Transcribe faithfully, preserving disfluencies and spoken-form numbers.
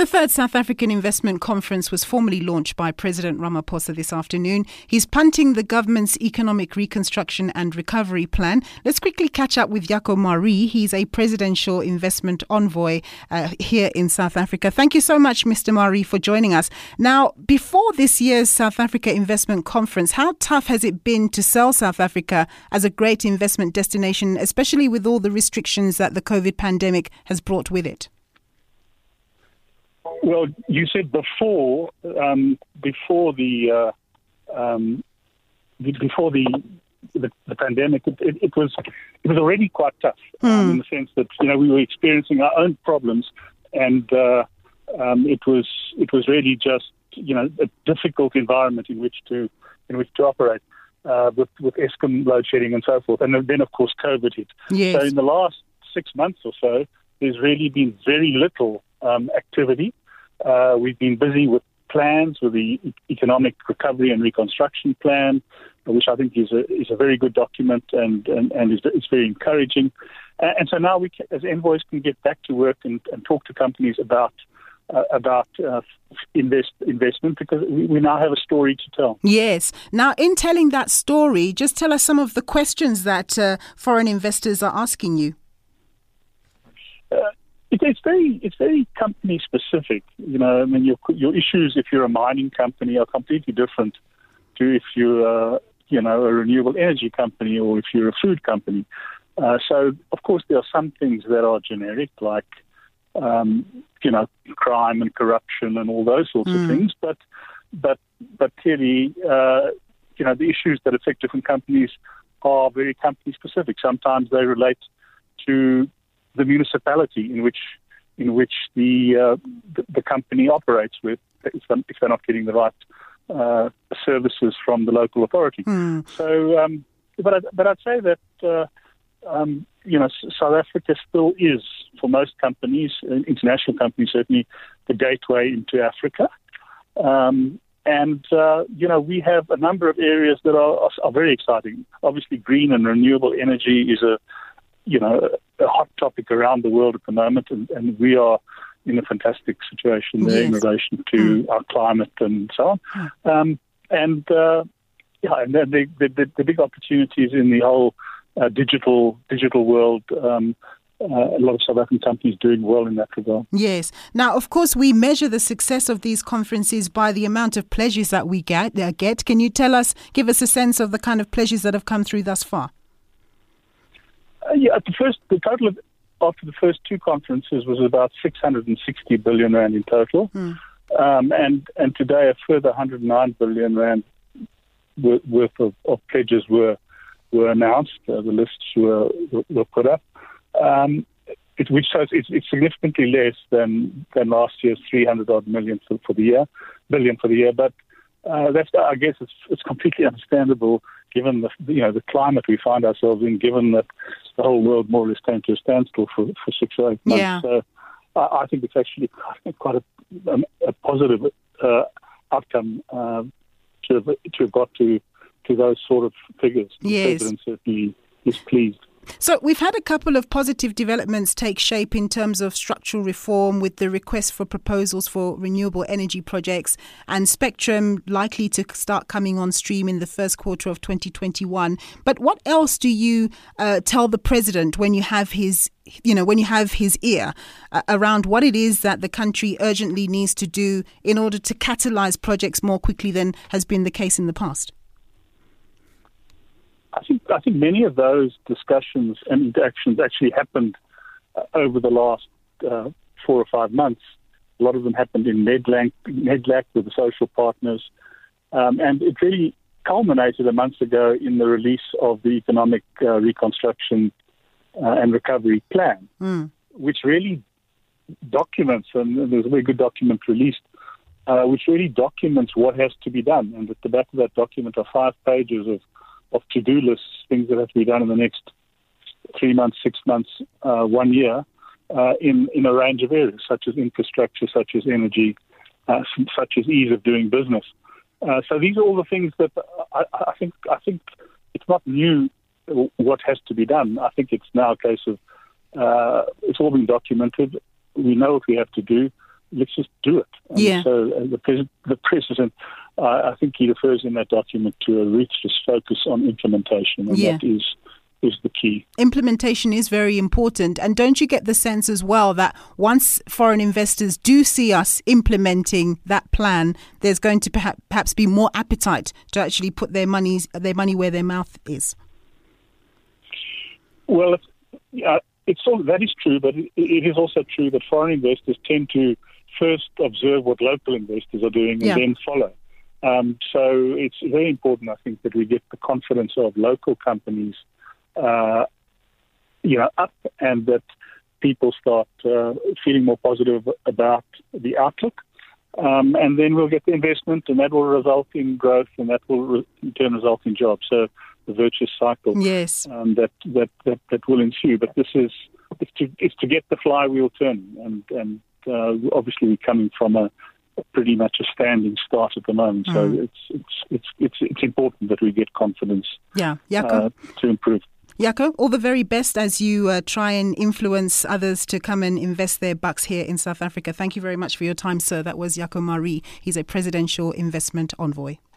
The third South African Investment Conference was formally launched by President Ramaphosa this afternoon. He's punting the government's economic reconstruction and recovery plan. Let's quickly catch up with Jaco Maree. He's a presidential investment envoy uh, here in South Africa. Thank you so much, Mister Maree, for joining us. Now, before this year's South Africa Investment Conference, how tough has it been to sell South Africa as a great investment destination, especially with all the restrictions that the COVID pandemic has brought with it? Well, you said before, um, before the uh, um, before the the, the pandemic, it, it, it was it was already quite tough mm. um, in the sense that you know we were experiencing our own problems, and uh, um, it was it was really just you know a difficult environment in which to in which to operate uh, with with Eskom load shedding and so forth, and then of course COVID hit. Yes. So in the last six months or so, there's really been very little um, activity. Uh, we've been busy with plans, with the Economic Recovery and Reconstruction Plan, which I think is a is a very good document and and, and is, is very encouraging. Uh, and so now we, can, as envoys, can get back to work and, and talk to companies about uh, about uh, invest investment because we, we now have a story to tell. Yes. Now, in telling that story, just tell us some of the questions that uh, foreign investors are asking you. Uh, It's very, it's very company specific. You know, I mean, your your issues if you're a mining company are completely different to if you're, uh, you know, a renewable energy company or if you're a food company. Uh, so, of course, there are some things that are generic, like, um, you know, crime and corruption and all those sorts mm. of things. But, but, but clearly, uh, you know, the issues that affect different companies are very company specific. Sometimes they relate to the municipality in which in which the uh, the, the company operates with, if they're, if they're not getting the right uh, services from the local authority. Mm. So, um, but I, but I'd say that uh, um, you know South Africa still is, for most companies, international companies certainly, the gateway into Africa. Um, and uh, you know we have a number of areas that are are very exciting. Obviously, green and renewable energy is a you know, a hot topic around the world at the moment, and, and we are in a fantastic situation there yes. in relation to mm. our climate and so on. Mm. Um, and uh, yeah, and then the, the, the big opportunities in the whole uh, digital digital world. Um, uh, a lot of South African companies doing well in that regard. Yes. Now, of course, we measure the success of these conferences by the amount of pledges that we get. Uh, get. Can you tell us, give us a sense of the kind of pledges that have come through thus far? Uh, yeah, at the first, the total of, after the first two conferences was about six hundred sixty billion rand in total, mm. um, and and today a further one hundred nine billion rand worth of, of pledges were were announced. Uh, the lists were were put up, um, it, which shows it's, it's significantly less than than last year's three hundred odd million for, for the year, billion for the year. But uh, that's I guess it's it's completely understandable given the you know the climate we find ourselves in, given that the whole world more or less came to a standstill for, for six or eight months. Yeah. So I, I think it's actually quite a, a, a positive uh, outcome uh, to have, to have got to to those sort of figures. Yes. The President certainly is pleased. So we've had a couple of positive developments take shape in terms of structural reform with the request for proposals for renewable energy projects and Spectrum likely to start coming on stream in the first quarter of twenty twenty-one. But what else do you uh, tell the president when you have his, you know, when you have his ear uh, around what it is that the country urgently needs to do in order to catalyze projects more quickly than has been the case in the past? I think I think many of those discussions and interactions actually happened uh, over the last uh, four or five months. A lot of them happened in NEDLAC, NEDLAC with the social partners, um, and it really culminated a month ago in the release of the Economic uh, Reconstruction uh, and Recovery Plan, mm. which really documents, and there's a very good document released, uh, which really documents what has to be done. And at the back of that document are five pages of of to-do lists, things that have to be done in the next three months, six months, uh, one year, uh, in, in a range of areas, such as infrastructure, such as energy, uh, such as ease of doing business. Uh, so these are all the things that I, I think I think it's not new what has to be done. I think it's now a case of uh, it's all been documented. We know what we have to do. let's just do it. And yeah. So uh, the, pres- the president, uh, I think he refers in that document to a ruthless focus on implementation, and yeah. that is is the key. Implementation is very important. And don't you get the sense as well that once foreign investors do see us implementing that plan, there's going to perhaps, perhaps be more appetite to actually put their monies, their money where their mouth is? Well, yeah, it's all, that is true, but it, it is also true that foreign investors tend to first observe what local investors are doing and yeah. then follow. Um, so it's very important, I think, that we get the confidence of local companies Uh, you know, up, and that people start uh, feeling more positive about the outlook. Um, and then we'll get the investment, and that will result in growth, and that will re- in turn result in jobs. So the virtuous cycle yes. um, that, that, that, that will ensue. But this is it's to, it's to get the flywheel turning. And, and uh, obviously we're coming from a, a pretty much a standing start at the moment. Mm. So it's, it's, it's, it's, it's important that we get confidence yeah. Jaco. Uh, to improve. Jaco, all the very best as you uh, try and influence others to come and invest their bucks here in South Africa. Thank you very much for your time, sir. That was Jaco Maree. He's a presidential investment envoy.